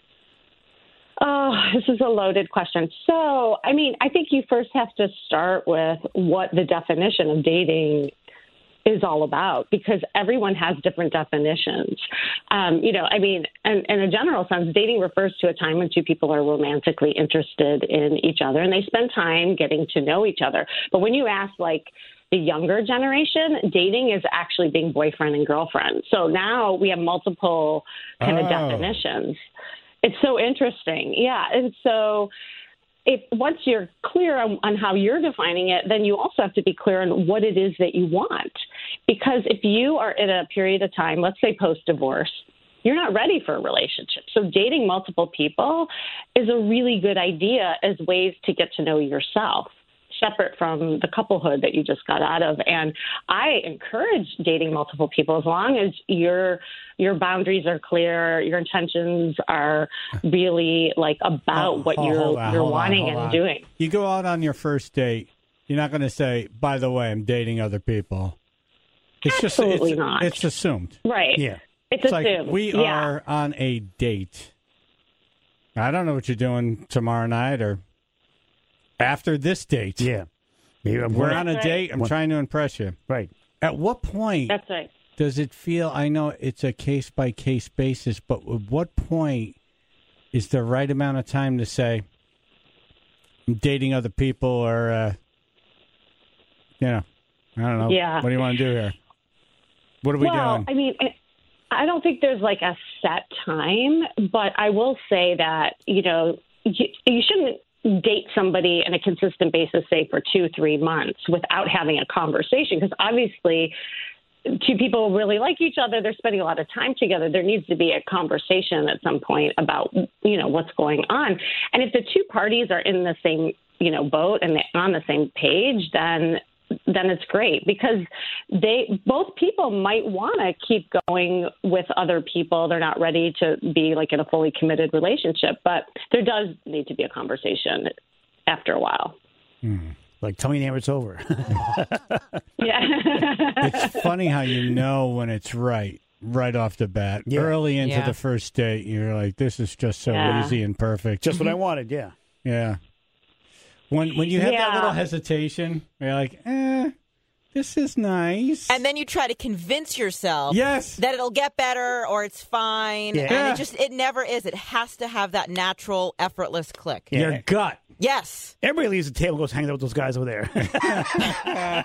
Oh, this is a loaded question. So, I mean, I think you first have to start with what the definition of dating is all about, because everyone has different definitions. Um, you know, I mean, in, in a general sense, dating refers to a time when two people are romantically interested in each other and they spend time getting to know each other. But when you ask, like, the younger generation, dating is actually being boyfriend and girlfriend. So now we have multiple kind of Oh. definitions. It's so interesting. Yeah. And so if once you're clear on, on how you're defining it, then you also have to be clear on what it is that you want. Because if you are in a period of time, let's say post-divorce, you're not ready for a relationship. So dating multiple people is a really good idea as ways to get to know yourself, separate from the couplehood that you just got out of. And I encourage dating multiple people as long as your your boundaries are clear, your intentions are really like about Oh, what oh, you're hold on, you're hold on, wanting hold and on. doing. You go out on your first date, you're not going to say, by the way, I'm dating other people. It's Absolutely just, it's, not. It's assumed. Right. Yeah. It's, It's assumed. like we yeah. are on a date. I don't know what you're doing tomorrow night or after this date. Yeah. Maybe I'm We're going- on a right. date. I'm What- trying to impress you. Right. At what point That's right. does it feel, I know it's a case-by-case basis, but at what point is the right amount of time to say, I'm dating other people or, uh, you know, I don't know. Yeah. What do you want to do here? What are we well, doing? I mean, I don't think there's like a set time, but I will say that, you know, you, you shouldn't date somebody on a consistent basis, say for two, three months without having a conversation. Because obviously two people really like each other. They're spending a lot of time together. There needs to be a conversation at some point about, you know, what's going on. And if the two parties are in the same, you know, boat and they're on the same page, then then it's great, because they both people might want to keep going with other people. They're not ready to be like in a fully committed relationship, but there does need to be a conversation after a while. Hmm. Like, tell me now it's over. Yeah. It's funny how you know when it's right, right off the bat. Yeah. Early into Yeah. the first date, you're like, this is just so Yeah. easy and perfect. Just what I wanted, yeah. Yeah. When when you have that Yeah. little hesitation, you're like, eh, this is nice. And then you try to convince yourself Yes. that it'll get better or it's fine. Yeah. And Yeah. it just, it never is. It has to have that natural, effortless click. Yeah. Your gut. Yes. Everybody leaves the table and goes hang out with those guys over there. Yeah,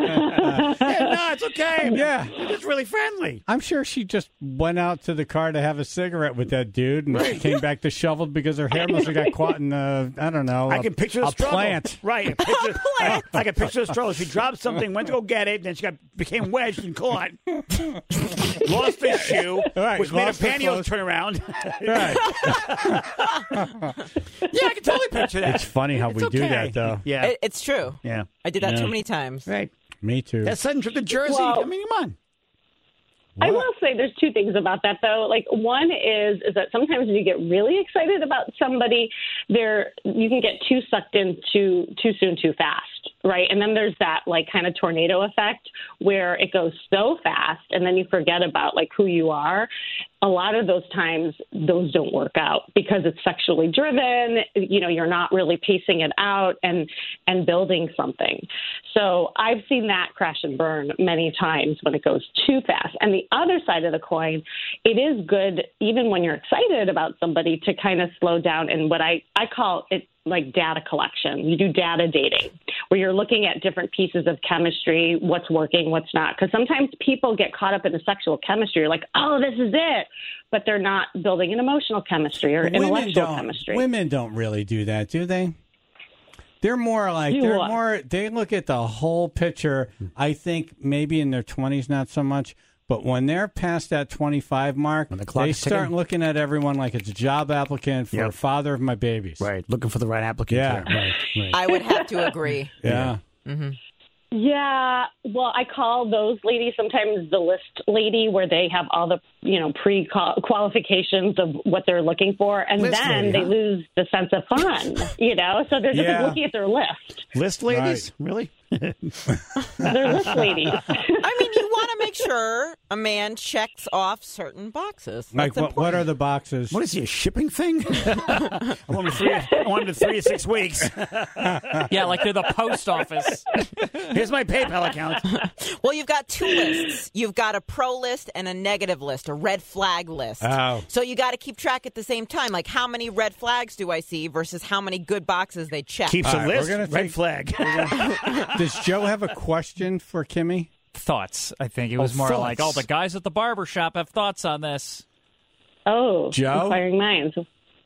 no, it's okay. Yeah. They're just really friendly. I'm sure she just went out to the car to have a cigarette with that dude and she came back disheveled because her hair must have got caught in a, I don't know, I a- can picture the a struggle. plant. Right. I, picture, I, I can picture the struggle. She dropped something, went to go get it, then she got became wedged and caught. Lost her shoe, Right, which made her lost her pantyhose clothes. turn around. Right. Yeah, I can totally picture that. It's funny how we do okay. that, though. Yeah. It, it's true. yeah. I did that Yeah. too many times. Right. Me too. That sudden trip to Jersey. Well- I mean, come on. I What? will say there's two things about that, though. Like, one is is that sometimes when you get really excited about somebody, there you can get too sucked in too too soon, too fast. right? And then there's that like kind of tornado effect where it goes so fast and then you forget about like who you are. A lot of those times those don't work out because it's sexually driven. You know, you're not really pacing it out and and building something. So I've seen that crash and burn many times when it goes too fast. And the other side of the coin, it is good even when you're excited about somebody to kind of slow down. And what I, I call it like data collection. You do data dating where you're looking at different pieces of chemistry, what's working, what's not. Because sometimes people get caught up in the sexual chemistry. You're like, oh, this is it. But they're not building an emotional chemistry or Women intellectual don't, chemistry. Women don't really do that, do they? They're more like, Do they're what? more, they look at the whole picture. I think maybe in their twenties, not so much. But when they're past that twenty-five mark, When the clock they is start ticking. looking at everyone like it's a job applicant for Yep. father of my babies. Right. Looking for the right applicant. Yeah. Right. Right. I would have to agree. Yeah. Yeah, well, I call those ladies sometimes the list lady, where they have all the, you know, pre-qualifications of what they're looking for, and List then lady, they huh? lose the sense of fun, you know? So they're just Yeah. looking at their list. List ladies? Really? They're list ladies. I mean, you want to make sure a man checks off certain boxes. Like, That's what, what are the boxes? What is he, a shipping thing? I want him to three, I want him to three to six weeks. Yeah, like they're the post office. Here's my PayPal account. Well, you've got two lists. You've got a pro list and a negative list, a red flag list. Oh. So you got to keep track at the same time. Like, how many red flags do I see versus how many good boxes they check? Keeps All a right, we're list. gonna Red take- flag. Does Joe have a question for Kimmy? Thoughts. I think it was Oh, more thoughts. like, oh, the guys at the barber shop have thoughts on this. Oh, Joe? inquiring minds.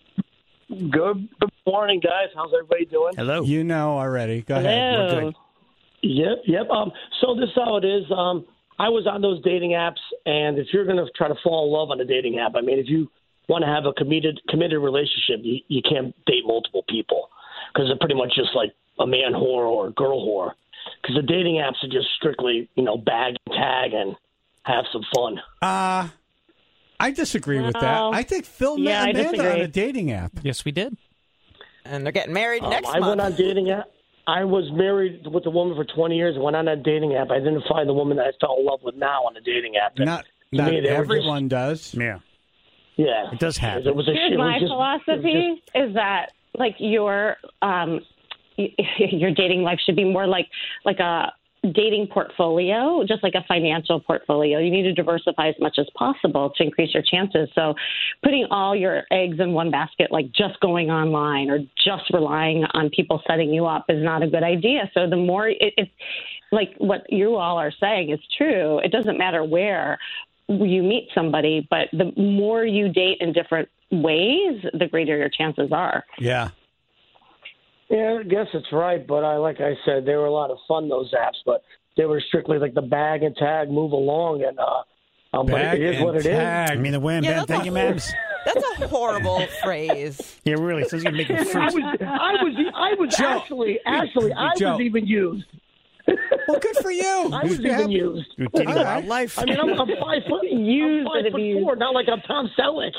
Good, good morning, guys. How's everybody doing? Hello. You know already. Go ahead. We're Hello. good. Yep, yep. Um, so this is how it is. Um, I was on those dating apps, and if you're going to try to fall in love on a dating app, I mean, if you want to have a committed committed relationship, you, you can't date multiple people because they're pretty much just like a man whore or a girl whore. Because the dating apps are just strictly, you know, bag and tag and have some fun. Uh, I disagree with that. Well, I think Phil yeah, I met Amanda disagree. on a dating app. Yes, we did. And they're getting married Um, next I month. went on dating app. I was married with a woman for twenty years and went on a dating app. I didn't find the woman that I fell in love with now on a dating app. And Not, to not me, they were everyone does. Yeah. Yeah, It does happen. It was a Here's shit. it was my just- it was philosophy is that like your um y- your dating life should be more like like a dating portfolio, just like a financial portfolio. You need to diversify as much as possible to increase your chances. So putting all your eggs in one basket, like just going online or just relying on people setting you up, is not a good idea. So the more it, it's like what you all are saying is true. It doesn't matter where you meet somebody, but the more you date in different ways, the greater your chances are. Yeah. Yeah, I guess it's right, but I, like I said, they were a lot of fun, those apps, but they were strictly like the bag and tag, move along, and uh, um, but Bag it is and what it is. tag. I mean, the wham, Yeah, bam, that's thank a you, whole- ma'ams. That's a horrible phrase. Yeah, really. So he's going to make you I fruit. was, I was, I was Joe. actually, actually, I Joe. was even used. Well, good for you. I was You have- even used. You're dating All right. wildlife. I mean, I'm, I'm five foot, Used I'm five and foot abused. four, not like I'm Tom Selleck.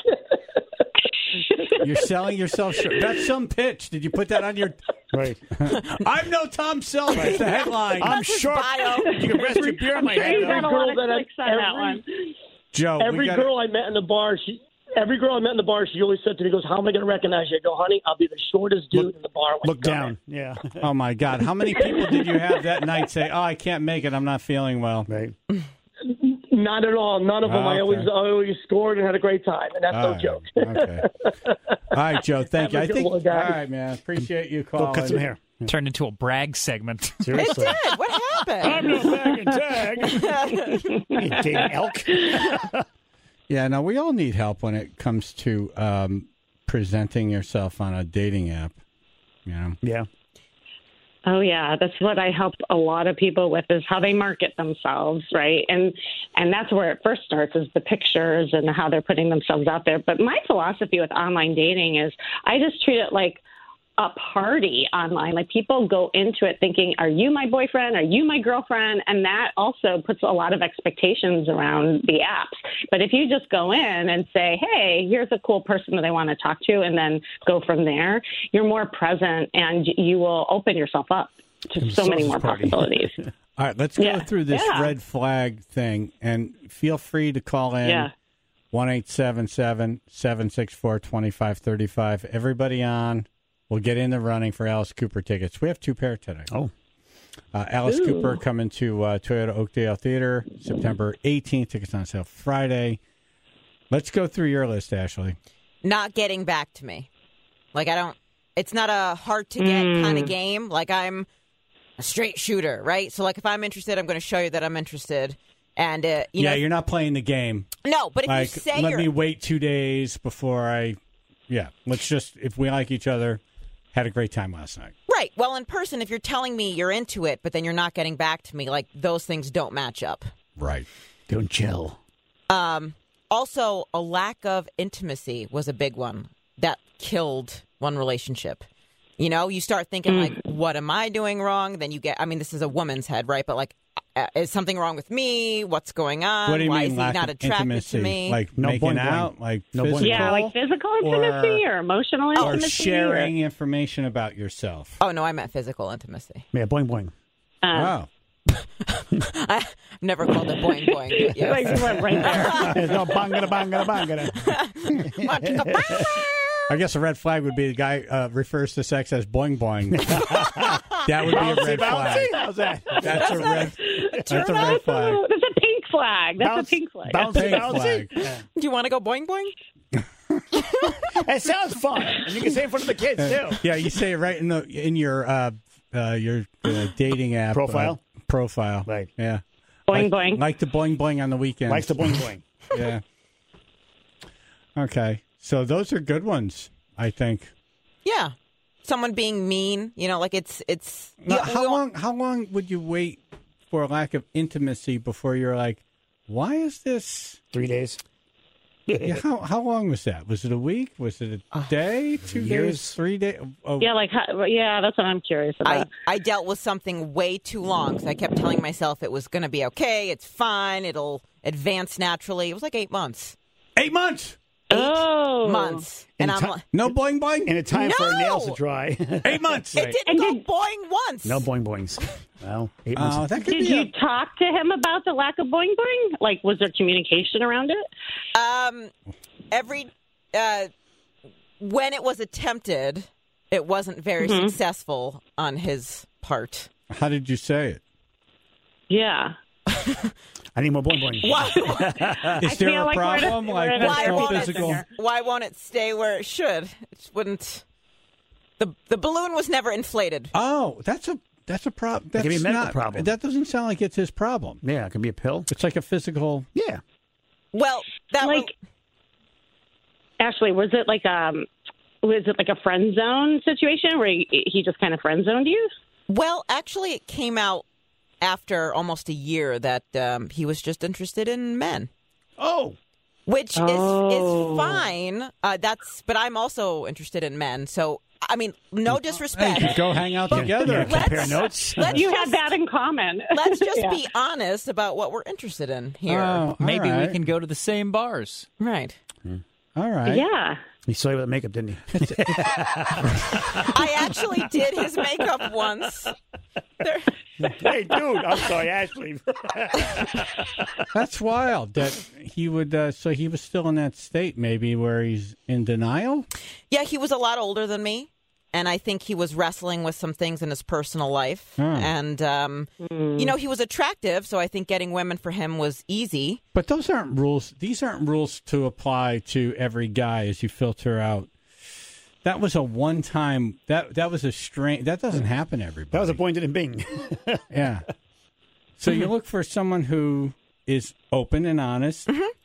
You're selling yourself short. That's some pitch. Did you put that on your? Right. I'm no Tom Selleck. It's the headline. I'm That's his sure bio. you can rest your beer on my sure head. you though. got a girl lot of that I- clicks on that every- one. Joe, Every we gotta, girl I met in the bar, she, every girl I met in the bar, she always said to me, "Goes, how am I going to recognize you?" I go, "Honey, I'll be the shortest dude in the bar." when Look you come down. Yeah. Oh my God! How many people did you have that night say, "Oh, I can't make it. I'm not feeling well"? Right. in. Not at all. None of them. Oh, I always, okay. I always scored and had a great time, and that's All no right. joke. Okay. All right, Joe. Thank you. Have I a good think. one, All guys. right, man. Appreciate you Go calling. cut some hair. Turned into a brag segment. It Seriously. did. What I'm happened? no bag and tag. You dating elk. Yeah, no, we all need help when it comes to um, presenting yourself on a dating app. You know. Yeah. Oh yeah, that's what I help a lot of people with, is how they market themselves, right? And and that's where it first starts, is the pictures and how they're putting themselves out there. But my philosophy with online dating is I just treat it like a party online. Like, people go into it thinking, are you my boyfriend? Are you my girlfriend? And that also puts a lot of expectations around the apps. But if you just go in and say, hey, here's a cool person that I want to talk to, and then go from there, you're more present and you will open yourself up Just so many more party. possibilities. All right, let's go Yeah. through this Yeah. red flag thing, and feel free to call in Yeah. one eight seven seven, seven six four, two five three five. Everybody on will get in the running for Alice Cooper tickets. We have two pair today. Oh. Uh, Alice Ooh. Cooper coming to uh, Toyota Oakdale Theater September eighteenth. Tickets on sale Friday. Let's go through your list, Ashley. Not getting back to me. Like, I don't, it's not a hard to get Mm. kind of game. Like, I'm a straight shooter, right? So, like, if I'm interested, I'm going to show you that I'm interested. And, uh, you yeah, know, you're not playing the game. no, but if Like, you say let you're, me wait two days before I. Yeah, let's just, if we like each other, had a great time last night. right, well, in person, if you're telling me you're into it, but then you're not getting back to me, like, those things don't match up. Right. Don't chill. Um, also, a lack of intimacy was a big one that killed one relationship. You know, you start thinking, like, what am I doing wrong? Then you get, I mean, this is a woman's head, right? But, like, uh, is something wrong with me? What's going on? What do you Why mean is lack he not of attracted intimacy? to me? Like No making boing boing. out? Like No boing physical? boing. Yeah, like physical intimacy or, emotional Or intimacy. sharing information about yourself. oh, no, I meant physical intimacy. Yeah, boing boing. Or, uh, Wow. I've never called it boing boing. But yes. like you went right there. There's no bangada bangada bangada. I guess a red flag would be the guy uh, refers to sex as boing boing. That would be a red flag. How's that? That's a red. That's a That's red flag. a, that's a pink flag. That's Bounce- a pink flag. bouncy, Pink bouncy. flag. Do you want to go boing boing? It sounds fun. And you can say it in front of the kids, too. Yeah, you say it right in the in your uh, uh, your uh, dating app Profile? Uh, profile. Right. Yeah. Boing, like, boing. Like the boing boing on the weekend. Likes the boing boing. Yeah. Okay. So those are good ones, I think. Yeah. Someone being mean, you know, like it's it's. Now, yeah, how we- long? How long would you wait for a lack of intimacy before you're like, why is this? Three days. Yeah, how how long was that? Was it a week? Was it a day? Two years. days? Three days? Oh, Yeah, like how- yeah, that's what I'm curious I, about. I dealt with something way too long, so I kept telling myself it was going to be okay. It's fine. It'll advance naturally. It was like eight months. eight months. oh, Months, and In I'm ti- like, No boing boing. And a time for No! nails to dry. eight months. it didn't And go did- boing once. No boing boings. Well, eight months. Oh, that could Did be. you a- talk to him about the lack of boing boing? Like, was there communication around it? Um, every uh, when it was attempted, it wasn't very Mm-hmm. successful on his part. How did you say it? Yeah. I need more boing boing. Why, Is there feel a like we're in a- problem? we're Like in a there's why no won't it? physical. Why won't it stay where it should? It wouldn't. the The balloon was never inflated. Oh, that's a that's a problem. That's could be a medical not, problem. That doesn't sound like it's his problem. Yeah, it can be a pill. It's like a physical. Yeah. Well, that Like, was, Ashley, was it like um, was it like a friend zone situation where he, he just kind of friend zoned you? well, actually, it came out after almost a year that um, he was just interested in men. Oh. Which is Oh. is fine. Uh, that's, but I'm also interested in men. So I mean, no disrespect. Go hang out together. Let's- Compare notes. Let's You just, had that in common. let's just Yeah. be honest about what we're interested in here. Oh, all Maybe right. we can go to the same bars. Right. All right. Yeah. He saw you with makeup, didn't he? I actually did his makeup once. There, Hey, dude. I'm sorry, Ashley. That's wild. That he would. Uh, so he was still in that state, maybe where he's in denial. yeah, he was a lot older than me, and I think he was wrestling with some things in his personal life. Hmm. And um, you know, he was attractive, so I think getting women for him was easy. But those aren't rules. These aren't rules to apply to every guy as you filter out. That was a one-time. That that was a strange. That doesn't happen to everybody. That was a pointed in Bing. Yeah. So you look for someone who is open and honest.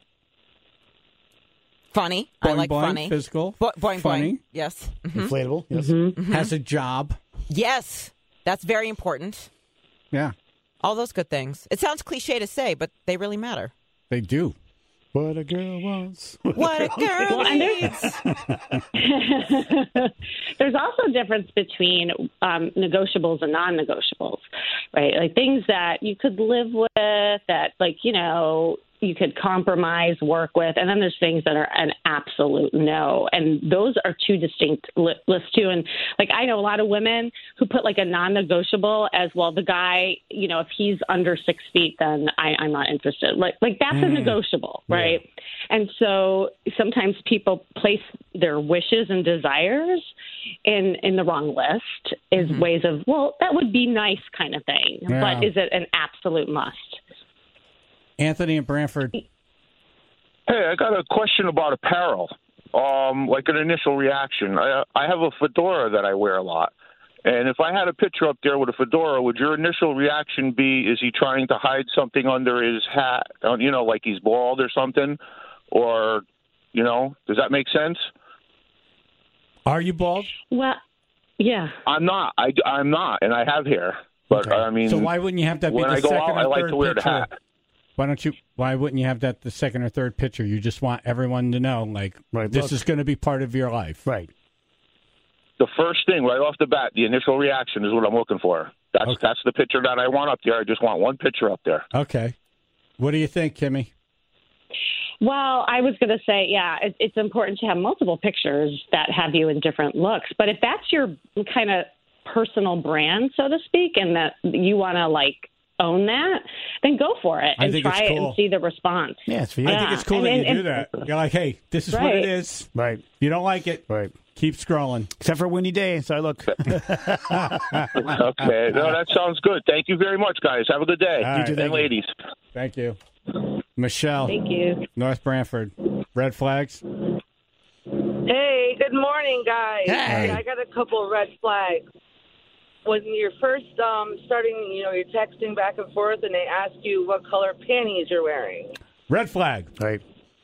Funny, I Boing, like boing, funny. physical, Bo- boing, funny, boing. Yes. Mhm. Inflatable. Yes. has a job. Yes, that's very important. Yeah, All those good things. It sounds cliche to say, but they really matter. they do. What a girl wants. What a girl Well, and needs. There's also a difference between um, negotiables and non-negotiables, right? Like things that you could live with, that, like, you know, you could compromise, work with, and then there's things that are an absolute no. And those are two distinct li- lists too. And like, I know a lot of women who put like a non-negotiable as well. The guy, you know, if he's under six feet, then I, I'm not interested. Like, like that's mm. a negotiable, right? Yeah. And so sometimes people place their wishes and desires in, in the wrong list is mm-hmm. ways of, well, that would be nice kind of thing. Yeah. But is it an absolute must? Anthony and Brantford. Hey, I got a question about apparel, um, like an initial reaction. I, I have a fedora that I wear a lot. And if I had a picture up there with a fedora, would your initial reaction be, is he trying to hide something under his hat? You know, like he's bald or something? Or, you know, does that make sense? Are you bald? Well, yeah. I'm not. I, I'm not, and I have hair. But, okay. I mean, so why wouldn't you have that be when the I go second out, or I like third to wear picture? the hat. Why don't you? Why wouldn't you have that the second or third picture? You just want everyone to know, like, right, this look. is going to be part of your life. Right. The first thing right off the bat, the initial reaction is what I'm looking for. That's okay. that's the picture that I want up there. I just want one picture up there. Okay. What do you think, Kimmy? Well, I was going to say, yeah, it, it's important to have multiple pictures that have you in different looks. But if that's your kind of personal brand, so to speak, and that you want to, like, own that, then go for it and try it cool. and see the response. Yeah, it's for you. I think it's cool and, that and, you do and, that. You're like, hey, this is right. what it is. Right. If you don't like it, right. keep scrolling. Except for a windy day, so I look. Okay. No, that sounds good. Thank you very much, guys. Have a good day. All you right. and ladies. Thank you. Michelle. Thank you. North Brantford. Red flags? Hey, good morning, guys. Hey. I got a couple of red flags. When you're first um, starting, you know, you're texting back and forth, and they ask you what color panties you're wearing. Red flag. Right.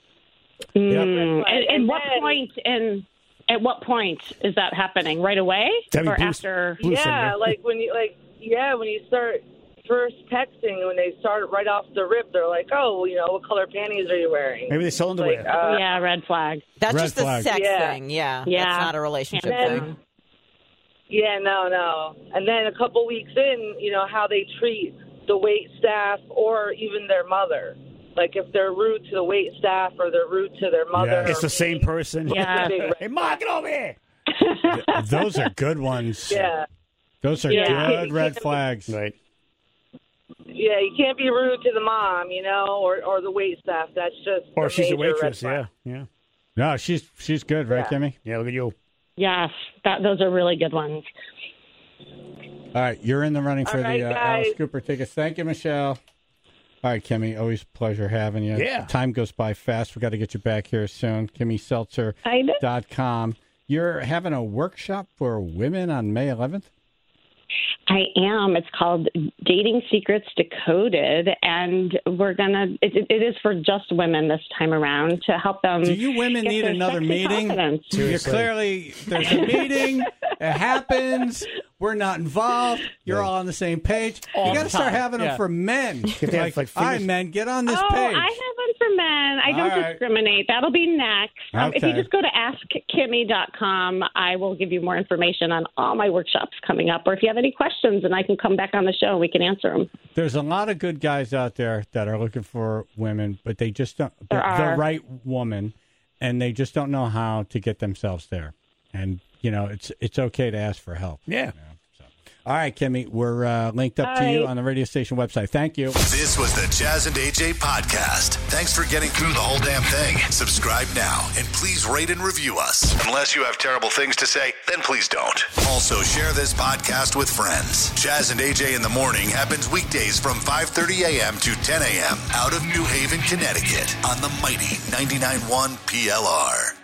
Mm. Yep. And, and what then, point? And at what point is that happening? Right away, That'd be or blue- after? blue yeah, cinder. like when you like, yeah, when you start first texting, when they start right off the rip, they're like, "Oh, you know, what color panties are you wearing?" Maybe they sell underwear. Like, uh, yeah, red flag. That's Red just flag. a sex Yeah. thing. Yeah. Yeah. That's not a relationship And then- thing. Yeah, no, no. And then a couple weeks in, you know, how they treat the wait staff or even their mother. Like if they're rude to the wait staff or they're rude to their mother. Yeah. It's the same person. Yeah. Hey, Ma, get over here. Those are good ones. Yeah. Those are Yeah. good red flags. Right. Yeah, you can't be rude to the mom, you know, or, or the wait staff. That's just Or a she's a major waitress. red Yeah. flag. Yeah. No, she's she's good, right, Yeah. Kimmy? Yeah, look at you. Yes, that those are really good ones. All right, you're in the running for All right, the uh, guys. Alice Cooper tickets. Thank you, Michelle. All right, Kimmy, always a pleasure having you. Yeah. Time goes by fast. we got to get you back here soon. Kimmy Seltzer dot com. You're having a workshop for women on May eleventh? I am. It's called Dating Secrets Decoded, and we're gonna. It, it is for just women this time around to help them. Do you women get need their another sexy meeting? confidence. You're clearly, there's a meeting. It happens. We're not involved. You're all on the same page. All you got to the start time. having them Yeah. for men. They have, like, like, all right, fingers- men, get on this Oh, page. I have one for men. I don't All right. discriminate. That'll be next. Um, if you Okay. just go to ask kimmy dot com, I will give you more information on all my workshops coming up. Or if you have any questions, and I can come back on the show and we can answer them. There's a lot of good guys out there that are looking for women, but they just don't, the, There the are. right woman, and they just don't know how to get themselves there. And, you know, it's it's okay to ask for help. Yeah. All right, Kimmy, we're uh, linked up to you on the radio station website. Thank you. This was the Jazz and A J podcast. Thanks for getting through the whole damn thing. Subscribe now and please rate and review us. Unless you have terrible things to say, then please don't. Also, share this podcast with friends. Jazz and A J in the Morning happens weekdays from five thirty a.m. to ten a.m. out of New Haven, Connecticut on the mighty ninety-nine point one P L R.